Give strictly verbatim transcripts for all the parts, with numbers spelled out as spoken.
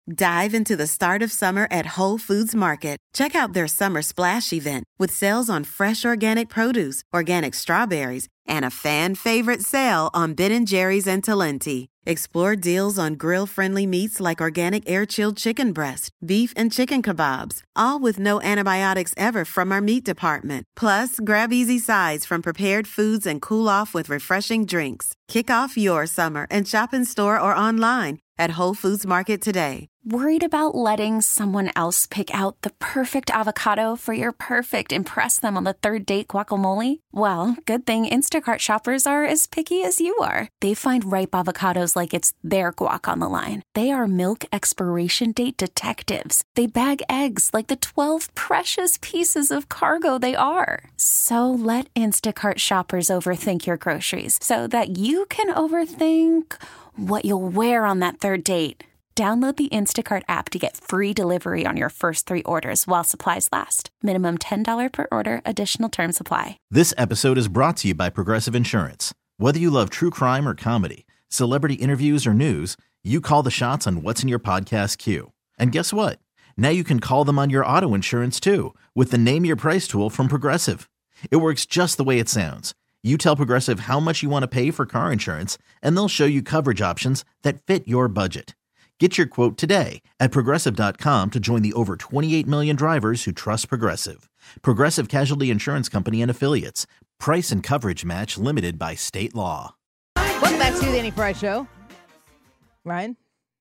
Dive into the start of summer at Whole Foods Market. Check out their Summer Splash event with sales on fresh organic produce, organic strawberries, and a fan-favorite sale on Ben and Jerry's and Talenti. Explore deals on grill-friendly meats like organic air-chilled chicken breast, beef and chicken kebabs, all with no antibiotics ever from our meat department. Plus, grab easy sides from prepared foods and cool off with refreshing drinks. Kick off your summer and shop in store or online at Whole Foods Market today. Worried about letting someone else pick out the perfect avocado for your perfect impress them on the third date guacamole? Well, good thing Instacart shoppers are as picky as you are. They find ripe avocados like it's their guac on the line. They are milk expiration date detectives. They bag eggs like the twelve precious pieces of cargo they are. So let Instacart shoppers overthink your groceries so that you can overthink what you'll wear on that third date. Download the Instacart app to get free delivery on your first three orders while supplies last. Minimum ten dollars per order. Additional terms apply. This episode is brought to you by Progressive Insurance. Whether you love true crime or comedy, celebrity interviews or news, you call the shots on what's in your podcast queue. And guess what? Now you can call them on your auto insurance too with the Name Your Price tool from Progressive. It works just the way it sounds. You tell Progressive how much you want to pay for car insurance, and they'll show you coverage options that fit your budget. Get your quote today at Progressive dot com to join the over twenty-eight million drivers who trust Progressive. Progressive Casualty Insurance Company and Affiliates. Price and coverage match limited by state law. Welcome back to the Danny Fry Show. Ryan?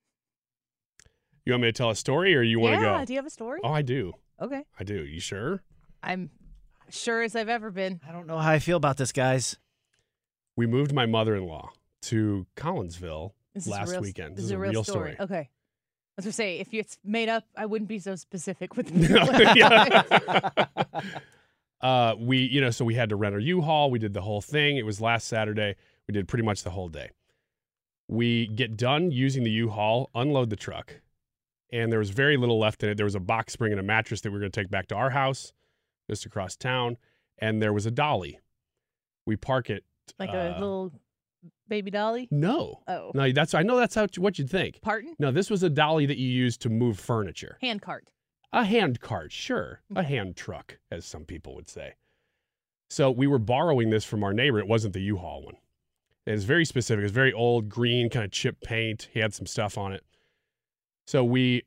You want me to tell a story or you want to Yeah, go? do you have a story? Oh, I do. Okay. I do. You sure? I'm sure as I've ever been. I don't know how I feel about this, guys. We moved my mother-in-law to Collinsville This is last real, weekend. This is a real story. story. Okay. I was going to say, if it's made up, I wouldn't be so specific with No, the yeah. uh, we, you know, so we had to rent a U-Haul. We did the whole thing. It was last Saturday. We did pretty much the whole day. We get done using the U-Haul, unload the truck, and there was very little left in it. There was a box spring and a mattress that we were going to take back to our house just across town, and there was a dolly. We park it. Like uh, a little baby dolly? No. Oh. No, that's I know that's how what you'd think. Pardon? No, this was a dolly that you use to move furniture. Hand cart. A hand cart, sure. A hand truck, as some people would say. So we were borrowing this from our neighbor. It wasn't the U-Haul one. It was very specific. It was very old, green, kind of chip paint. He had some stuff on it. So we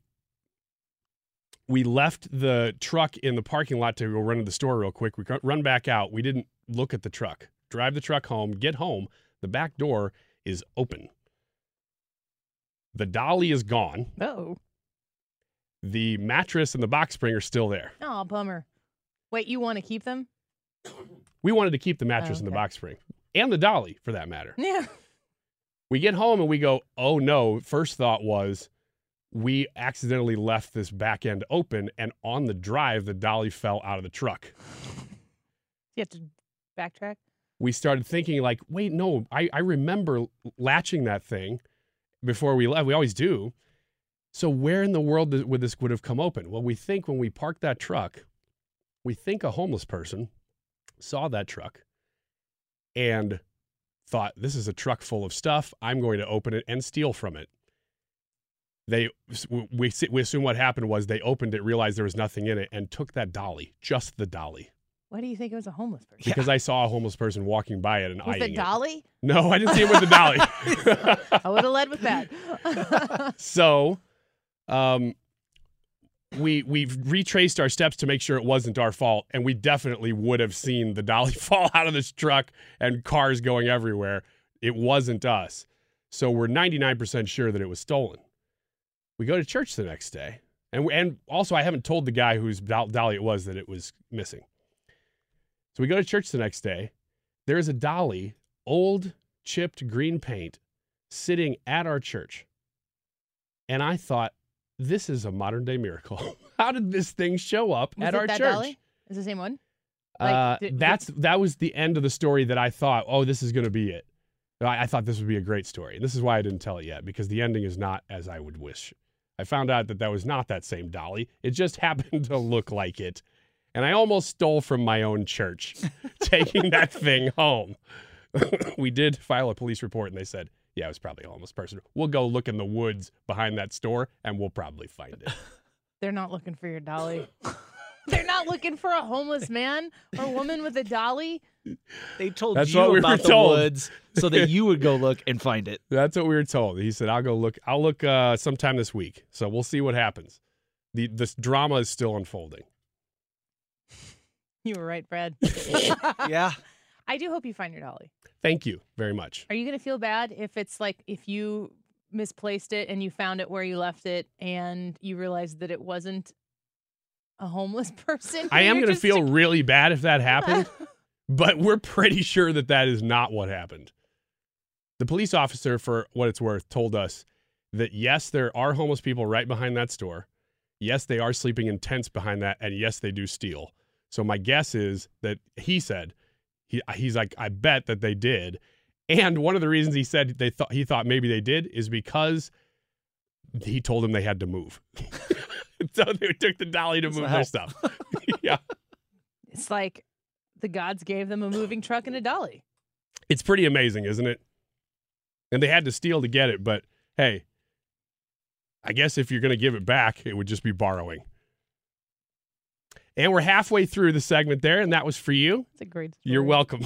we left the truck in the parking lot to go run to the store real quick. We run back out. We didn't look at the truck. Drive the truck home, get home. The back door is open. The dolly is gone. Oh. The mattress and the box spring are still there. Oh, bummer. Wait, you want to keep them? We wanted to keep the mattress Oh, and the okay. box spring. And the dolly, for that matter. Yeah. We get home and we go, oh no. First thought was we accidentally left this back end open, and on the drive, the dolly fell out of the truck. You have to backtrack? We started thinking like, wait, no, I, I remember latching that thing before we left. We always do. So where in the world did, would this would have come open? Well, we think when we parked that truck, we think a homeless person saw that truck and thought, this is a truck full of stuff. I'm going to open it and steal from it. They, we, we assume what happened was they opened it, realized there was nothing in it, and took that dolly, just the dolly. Why do you think it was a homeless person? Because I saw a homeless person walking by it and With eyeing the dolly? it. No, I didn't see him with the dolly. I would have led with that. So, um, we we've retraced our steps to make sure it wasn't our fault, and we definitely would have seen the dolly fall out of this truck and cars going everywhere. It wasn't us. So we're ninety-nine percent sure that it was stolen. We go to church the next day, and and also I haven't told the guy whose dolly it was that it was missing. So we go to church the next day. There is a dolly, old, chipped green paint, sitting at our church. And I thought, this is a modern day miracle. How did this thing show up Was at it our that church? dolly? Is it the same one? Uh, Like, did- that's that was the end of the story that I thought, oh, this is going to be it. I, I thought this would be a great story. This is why I didn't tell it yet, because the ending is not as I would wish. I found out that that was not that same dolly. It just happened to look like it. And I almost stole from my own church, taking that thing home. We did file a police report, and they said, Yeah, it was probably a homeless person. We'll go look in the woods behind that store, and we'll probably find it. They're not looking for your dolly. They're not looking for a homeless man or woman with a dolly. They told That's you what we about were the told. woods so that you would go look and find it. That's what we were told. He said, I'll go look. I'll look uh, sometime this week. So we'll see what happens. The This drama is still unfolding. You were right, Brad. Yeah. I do hope you find your dolly. Thank you very much. Are you going to feel bad if it's like if you misplaced it and you found it where you left it and you realized that it wasn't a homeless person? I am You're going to just- feel really bad if that happened, but we're pretty sure that that is not what happened. The police officer, for what it's worth, told us that, yes, there are homeless people right behind that store. Yes, they are sleeping in tents behind that. And yes, they do steal. So my guess is that he said, he, he's like, I bet that they did. And one of the reasons he said they thought he thought maybe they did is because he told them they had to move. So they took the dolly to That's move the their help. stuff. Yeah. It's like the gods gave them a moving truck and a dolly. It's pretty amazing, isn't it? And they had to steal to get it, but hey, I guess if you're going to give it back, it would just be borrowing. And we're halfway through the segment there, and that was for you. It's a great story. You're welcome.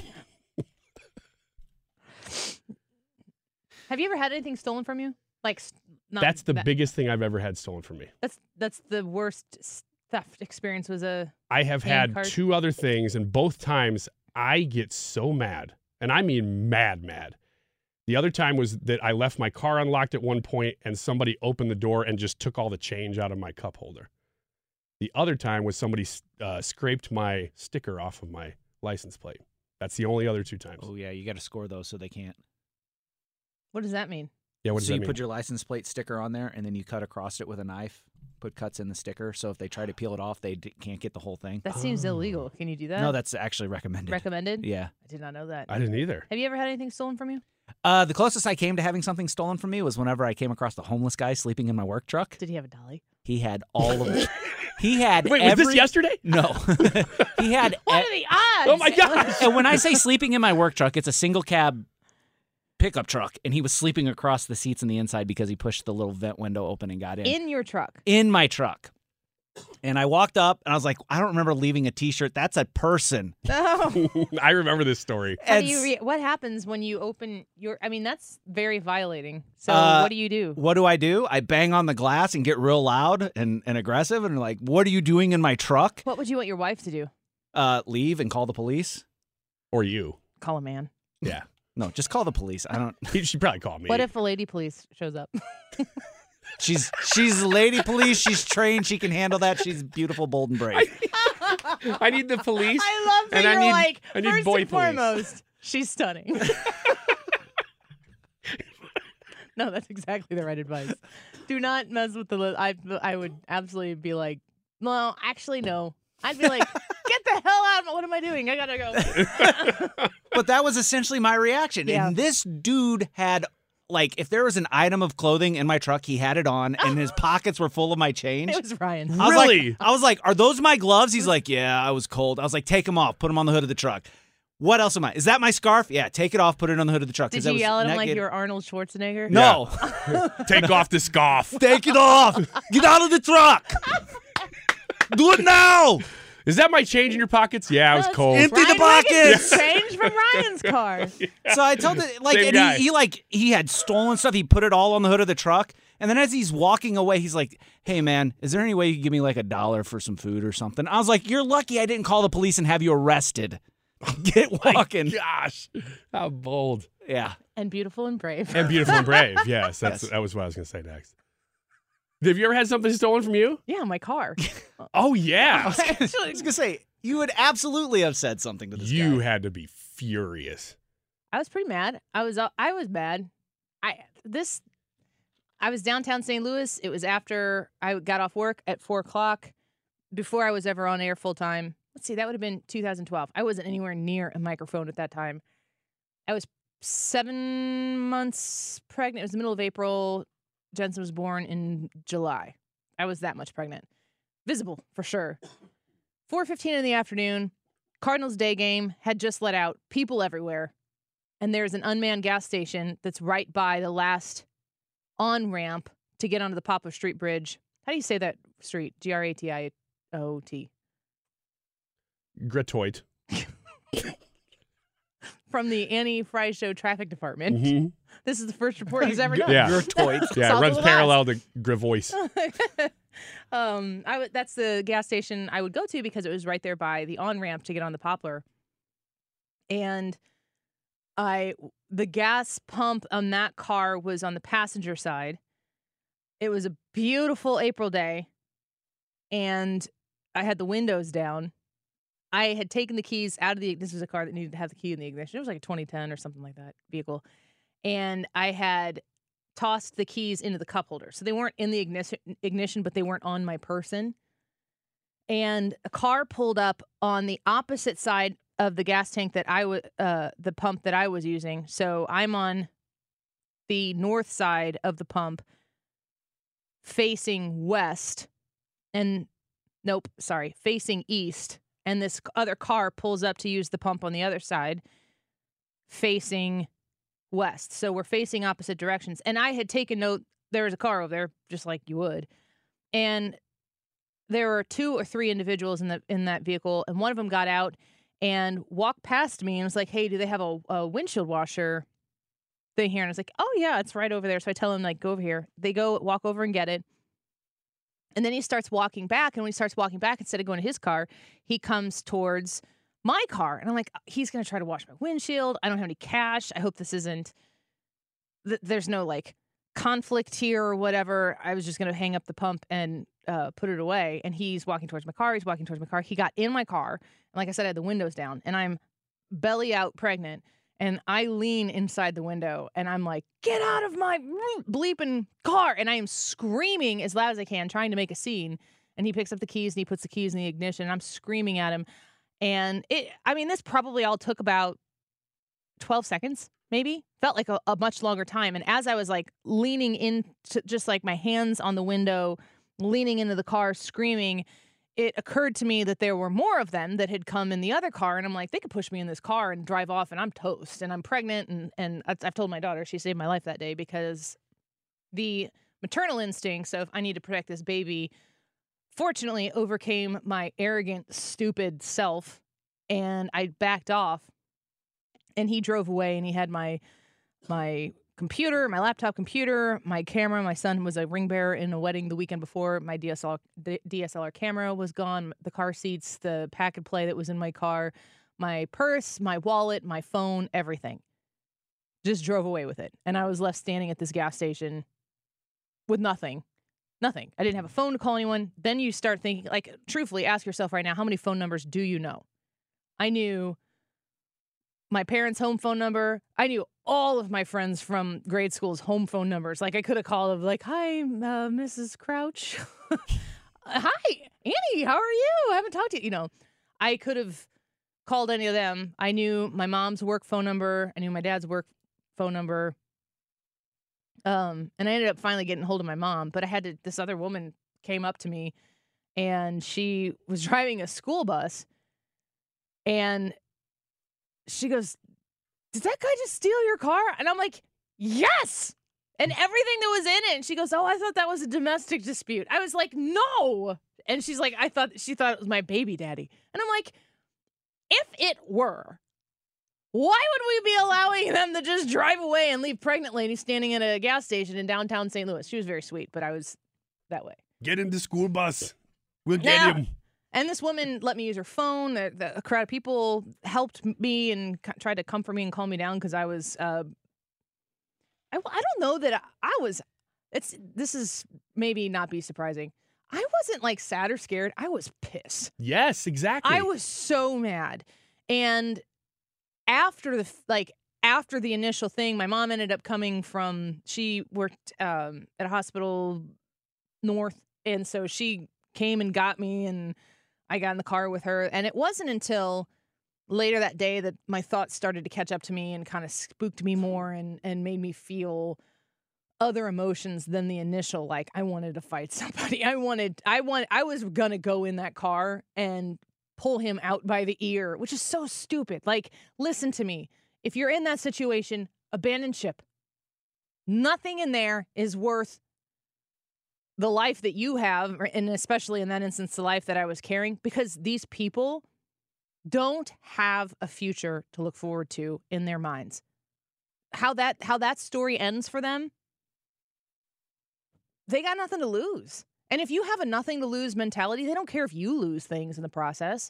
Have you ever had anything stolen from you? Like, s- not That's the that- biggest thing I've ever had stolen from me. That's that's the worst s- theft experience. Was a I have Hand had card? two other things, and both times I get so mad, and I mean mad, mad. The other time was that I left my car unlocked at one point, and somebody opened the door and just took all the change out of my cup holder. The other time was somebody uh, scraped my sticker off of my license plate. That's the only other two times. Oh, yeah. You got to score those so they can't. what does that mean? Yeah, what does so that you mean? put your license plate sticker on there, and then you cut across it with a knife, put cuts in the sticker. So if they try to peel it off, they d- can't get the whole thing. That seems Oh. illegal. Can you do that? No, that's actually recommended. recommended. Yeah. I did not know that. I didn't either. Have you ever had anything stolen from you? Uh, the closest I came to having something stolen from me was whenever I came across the homeless guy sleeping in my work truck. Did he have a dolly? He had all of it. He had Wait, every... was this yesterday? No. He had... What e- are the odds? Oh my gosh! And when I say sleeping in my work truck, it's a single cab pickup truck, and he was sleeping across the seats in the inside because he pushed the little vent window open and got in. In your truck. In my truck. And I walked up, and I was like, I don't remember leaving a T-shirt. That's a person. Oh. I remember this story. How do you It's- re- what happens when you open your? I mean, that's very violating. So Uh, what do you do? What do I do? I bang on the glass and get real loud and, and aggressive, and like, what are you doing in my truck? What would you want your wife to do? Uh, leave and call the police? Or you. Call a man. Yeah. No, just call the police. I don't... He should probably call me. What if a lady police shows up? She's she's a lady police. She's trained. She can handle that. She's beautiful, bold, and brave. I need the police. I love that and I you're need, like, I need first boy and police. foremost, she's stunning. No, that's exactly the right advice. Do not mess with the. Li- I I would absolutely be like, well, actually, no. I'd be like, get the hell out! What am I doing? I gotta go. But that was essentially my reaction. Yeah. And this dude had, like, if there was an item of clothing in my truck, he had it on, and his pockets were full of my change. It was Ryan. I was Really? like, I was like, are those my gloves? He's like, yeah, I was cold. I was like, take them off, put them on the hood of the truck. What else am I? Is that my scarf? Yeah, take it off, put it on the hood of the truck. 'cause Did that you was yell at him naked. like you were Arnold Schwarzenegger? No. Take off the scarf. Take it off. Get out of the truck. Do it now. Is that my change in your pockets? Yeah, I was That's cold. Empty the Ryan Wiggins pockets. Change from Ryan's car. So I told it, like, Same and guy. he, he, like, he had stolen stuff. He put it all on the hood of the truck. And then as he's walking away, he's like, hey, man, is there any way you can give me, like, a dollar for some food or something? I was like, you're lucky I didn't call the police and have you arrested. Get walking. Gosh, how bold. Yeah. And beautiful and brave. And beautiful and brave. Yes, that's Yes. that was what I was going to say next. Have you ever had something stolen from you? Yeah, my car. Oh, yeah. I was going to say, you would absolutely have said something to this You guy. had to be furious. I was pretty mad. I was uh, I was mad. I this I was downtown Saint Louis. It was after I got off work at four o'clock. Before I was ever on air full time. Let's see, that would have been two thousand twelve. I wasn't anywhere near a microphone at that time. I was seven months pregnant. It was the middle of April. Jensen was born in July. I was that much pregnant. Visible for sure. four fifteen in the afternoon. Cardinals day game had just let out. People everywhere. and there's an unmanned gas station that's right by the last on-ramp to get onto the Poplar Street Bridge. How do you say that street? G R A T I O T. Gratoit. From the Annie Fry Show traffic department. Mm-hmm. This is the first report he's ever done. Yeah. Gratoit. Yeah, Solve it runs the parallel to Gravois. um, I w- that's the gas station I would go to because it was right there by the on-ramp to get on the Poplar. And I, the gas pump on that car was on the passenger side. It was a beautiful April day, and I had the windows down. I had taken the keys out of the, this was a car that needed to have the key in the ignition. It was like a twenty ten or something like that vehicle. And I had tossed the keys into the cup holder. So they weren't in the ignition, ignition, but they weren't on my person. And a car pulled up on the opposite side of the gas tank that I was, uh, the pump that I was using. So I'm on the north side of the pump facing west and nope, sorry, facing east. And this other car pulls up to use the pump on the other side facing west. So we're facing opposite directions. And I had taken note, there was a car over there, just like you would. And there were two or three individuals in the in that vehicle, and one of them got out and walked past me and was like, hey, do they have a, a windshield washer thing here? And I was like, oh, yeah, it's right over there. So I tell him, like, go over here. They go walk over and get it. And then he starts walking back. And when he starts walking back, instead of going to his car, he comes towards my car. And I'm like, he's going to try to wash my windshield. I don't have any cash. I hope this isn't, th- there's no, like, conflict here or whatever. I was just going to hang up the pump and uh, put it away. And he's walking towards my car. He's walking towards my car. He got in my car. And like I said, I had the windows down. And I'm belly out pregnant. And I lean inside the window and I'm like, get out of my bleeping car. And I am screaming as loud as I can, trying to make a scene. And he picks up the keys and he puts the keys in the ignition. And I'm screaming at him. And it, I mean, this probably all took about twelve seconds, maybe. Felt like a, a much longer time. And as I was like leaning into just like my hands on the window, leaning into the car, screaming, it occurred to me that there were more of them that had come in the other car. And I'm like, they could push me in this car and drive off and I'm toast and I'm pregnant. And, and I've told my daughter she saved my life that day because the maternal instinct, so if I need to protect this baby, fortunately overcame my arrogant, stupid self. And I backed off and he drove away and he had my, my computer, my laptop computer, my camera. My son was a ring bearer in a wedding the weekend before. My D S L R, D S L R camera was gone. The car seats, the pack and play that was in my car, my purse, my wallet, my phone, everything. Just drove away with it. And I was left standing at this gas station with nothing. Nothing. I didn't have a phone to call anyone. Then you start thinking, like, truthfully, ask yourself right now, how many phone numbers do you know? I knew my parents' home phone number. I knew all of my friends from grade school's home phone numbers. Like, I could have called them, like, hi, uh, Missus Crouch. Hi, Annie, how are you? I haven't talked to you. You know, I could have called any of them. I knew my mom's work phone number. I knew my dad's work phone number. Um, and I ended up finally getting hold of my mom. But I had to, this other woman came up to me, and she was driving a school bus. And she goes, did that guy just steal your car? And I'm like, yes. And everything that was in it. And she goes, oh, I thought that was a domestic dispute. I was like, no. And she's like, I thought, she thought it was my baby daddy. And I'm like, if it were, why would we be allowing them to just drive away and leave pregnant lady standing at a gas station in downtown Saint Louis? She was very sweet, but I was that way. Get in the school bus. We'll get Now, him. And this woman let me use her phone. The, the, a crowd of people helped me and c- tried to comfort me and calm me down because I was, uh, I, I don't know that I, I was, it's, this is maybe not be surprising. I wasn't like sad or scared. I was pissed. Yes, exactly. I was so mad. And after the, like, after the initial thing, my mom ended up coming from, she worked um, at a hospital north. And so she came and got me and I got in the car with her. And it wasn't until later that day that my thoughts started to catch up to me and kind of spooked me more and, and made me feel other emotions than the initial, like, I wanted to fight somebody. I wanted, I want, I was going to go in that car and pull him out by the ear, which is so stupid. Like, listen to me. If you're in that situation, abandon ship. Nothing in there is worth the life that you have, and especially in that instance, the life that I was carrying, because these people don't have a future to look forward to in their minds. How that how that story ends for them, they got nothing to lose. And if you have a nothing to lose mentality, they don't care if you lose things in the process.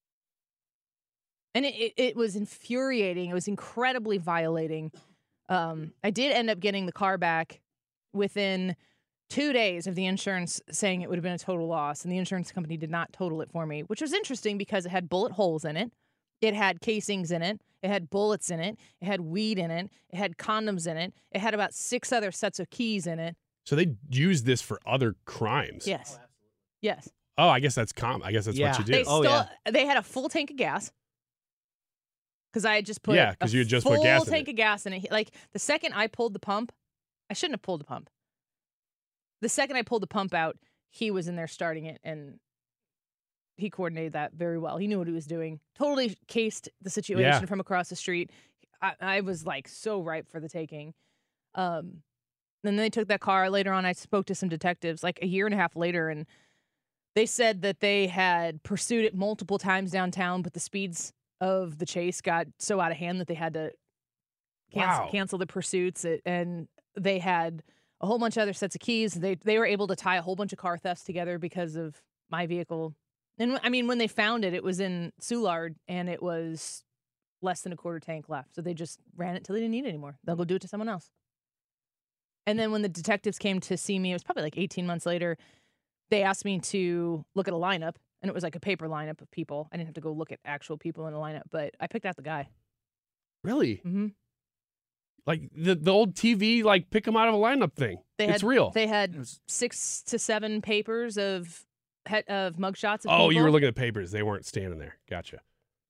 And it, it, it was infuriating. It was incredibly violating. Um, I did end up getting the car back within two days of the insurance saying it would have been a total loss, and the insurance company did not total it for me, which was interesting because it had bullet holes in it. It had casings in it. It had bullets in it. It had weed in it. It had condoms in it. It had about six other sets of keys in it. So they use this for other crimes. Yes. Yes. Oh, I guess that's com. I guess that's Yeah. what you do. They Oh, still, yeah. They had a full tank of gas. Because I had just put Yeah, a 'cause you had just full put gas in tank it. of gas in it. Like, the second I pulled the pump, I shouldn't have pulled the pump. The second I pulled the pump out, he was in there starting it, and he coordinated that very well. He knew what he was doing. Totally cased the situation Yeah. from across the street. I, I was, like, so ripe for the taking. Um, then they took that car. Later on, I spoke to some detectives, like, a year and a half later, and they said that they had pursued it multiple times downtown, but the speeds of the chase got so out of hand that they had to cancel, Wow. cancel the pursuits. It, and they had a whole bunch of other sets of keys. They they were able to tie a whole bunch of car thefts together because of my vehicle. And I mean, when they found it, it was in Soulard, and it was less than a quarter tank left. So they just ran it till they didn't need it anymore. They'll go do it to someone else. And then when the detectives came to see me, it was probably like eighteen months later, they asked me to look at a lineup. And it was like a paper lineup of people. I didn't have to go look at actual people in a lineup, but I picked out the guy. Really? Mm-hmm. Like the, the old T V, like pick them out of a lineup thing. They it's had, real. They had It was- six to seven papers of he- of mugshots of oh, people. you were looking at papers. They weren't standing there. Gotcha.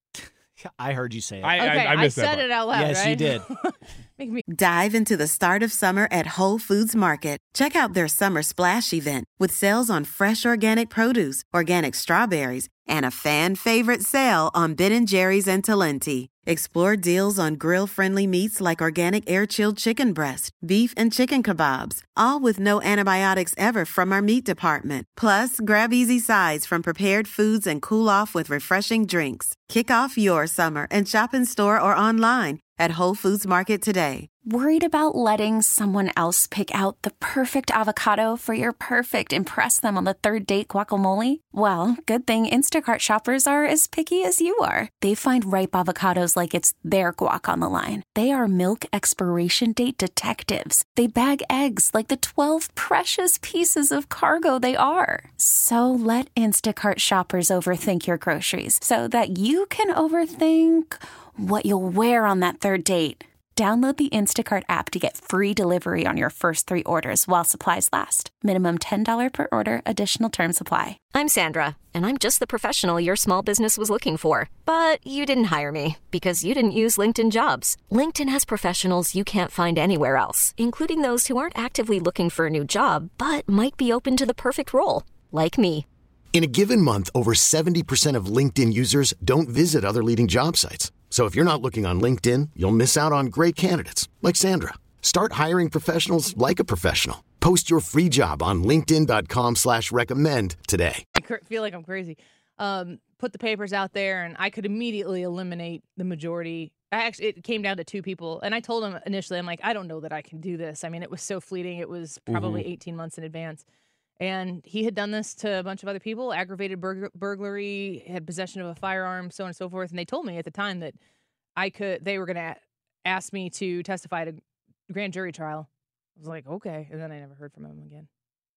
I heard you say it. I, Okay, I, I missed that said part. it out loud, Yes, you right? did. Make me Dive into the start of summer at Whole Foods Market. Check out their Summer Splash event with sales on fresh organic produce, organic strawberries, and a fan favorite sale on Ben and Jerry's and Talenti. Explore deals on grill-friendly meats like organic air-chilled chicken breast, beef and chicken kebabs, all with no antibiotics ever from our meat department. Plus, grab easy sides from prepared foods and cool off with refreshing drinks. Kick off your summer and shop in store or online at Whole Foods Market today. Worried about letting someone else pick out the perfect avocado for your perfect impress them on the third date guacamole? Well, good thing Instacart shoppers are as picky as you are. They find ripe avocados like it's their guac on the line. They are milk expiration date detectives. They bag eggs like the twelve precious pieces of cargo they are. So let Instacart shoppers overthink your groceries so that you can overthink what you'll wear on that third date. Download the Instacart app to get free delivery on your first three orders while supplies last. Minimum ten dollars per order. Additional terms apply. I'm Sandra, and I'm just the professional your small business was looking for. But you didn't hire me because you didn't use LinkedIn Jobs. LinkedIn has professionals you can't find anywhere else, including those who aren't actively looking for a new job, but might be open to the perfect role, like me. In a given month, over seventy percent of LinkedIn users don't visit other leading job sites. So if you're not looking on LinkedIn, you'll miss out on great candidates like Sandra. Start hiring professionals like a professional. Post your free job on linkedin dot com slash recommend today. I cr- feel like I'm crazy. Um, put the papers out there, and I could immediately eliminate the majority. I actually, it came down to two people, and I told him initially, I'm like, I don't know that I can do this. I mean, it was so fleeting. It was probably Mhm. eighteen months in advance. And he had done this to a bunch of other people, aggravated burg- burglary, had possession of a firearm, so on and so forth. And they told me at the time that I could, they were going to ask me to testify at a grand jury trial. I was like, okay. And then I never heard from him again.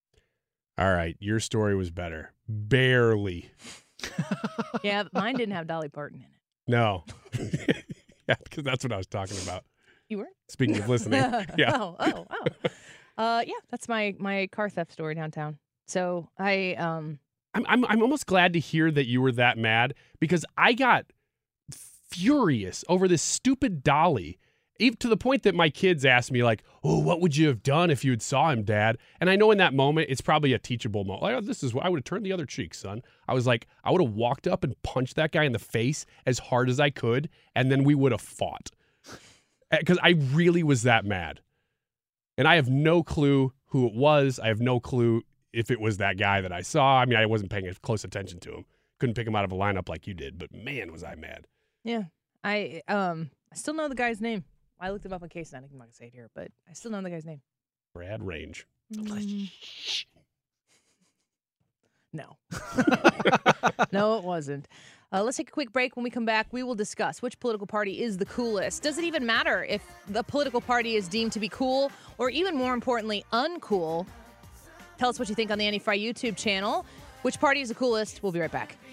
All right. Your story was better. Barely. Yeah, mine didn't have Dolly Parton in it. No. Yeah, because that's what I was talking about. You were? Speaking of listening. Yeah. Oh, oh, oh. Uh, yeah, that's my my car theft story downtown. So I um I'm, I'm I'm almost glad to hear that you were that mad because I got furious over this stupid dolly, even to the point that my kids asked me like, "Oh, what would you have done if you had saw him, Dad?" And I know in that moment it's probably a teachable moment. Like, oh, this is what I would have turned the other cheek, son. I was like, I would have walked up and punched that guy in the face as hard as I could, and then we would have fought. Because I really was that mad. And I have no clue who it was. I have no clue if it was that guy that I saw. I mean, I wasn't paying close attention to him. Couldn't pick him out of a lineup like you did, but man, was I mad. Yeah. I um I still know the guy's name. I looked him up in case, and I'm not going to say it here, but I still know the guy's name. Brad Range. Mm. No. No, it wasn't. Uh, let's take a quick break. When we come back, we will discuss which political party is the coolest. Does it even matter if the political party is deemed to be cool or even more importantly, uncool? Tell us what you think on the Annie Fry YouTube channel. Which party is the coolest? We'll be right back.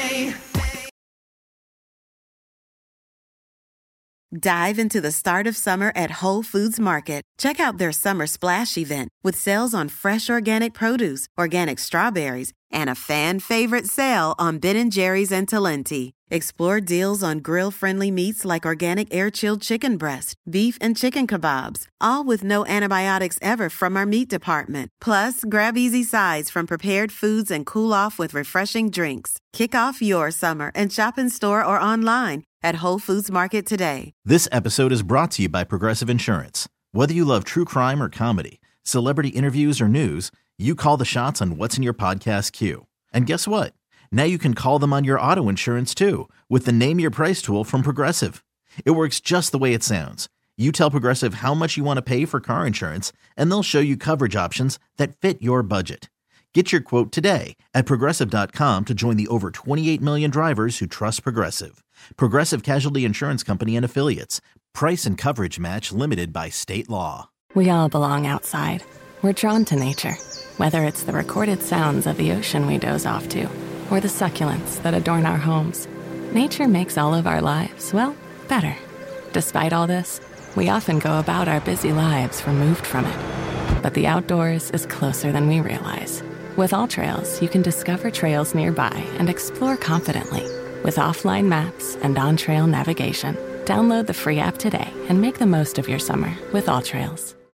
Dive into the start of summer at Whole Foods Market. Check out their summer splash event with sales on fresh organic produce, organic strawberries, and a fan favorite sale on Ben and Jerry's and Talenti. Explore deals on grill-friendly meats like organic air-chilled chicken breast, beef, and chicken kebabs, all with no antibiotics ever from our meat department. Plus, grab easy sides from prepared foods and cool off with refreshing drinks. Kick off your summer and shop in store or online at Whole Foods Market today. This episode is brought to you by Progressive Insurance. Whether you love true crime or comedy, celebrity interviews or news, you call the shots on what's in your podcast queue. And guess what? Now you can call them on your auto insurance too with the Name Your Price tool from Progressive. It works just the way it sounds. You tell Progressive how much you want to pay for car insurance, and they'll show you coverage options that fit your budget. Get your quote today at Progressive dot com to join the over twenty-eight million drivers who trust Progressive. Progressive Casualty Insurance Company and Affiliates. Price and coverage match limited by state law. We all belong outside. We're drawn to nature, whether it's the recorded sounds of the ocean we doze off to, or the succulents that adorn our homes. Nature makes all of our lives, well, better. Despite all this, we often go about our busy lives removed from it. But the outdoors is closer than we realize. With AllTrails, you can discover trails nearby and explore confidently. With offline maps and on-trail navigation, download the free app today and make the most of your summer with AllTrails.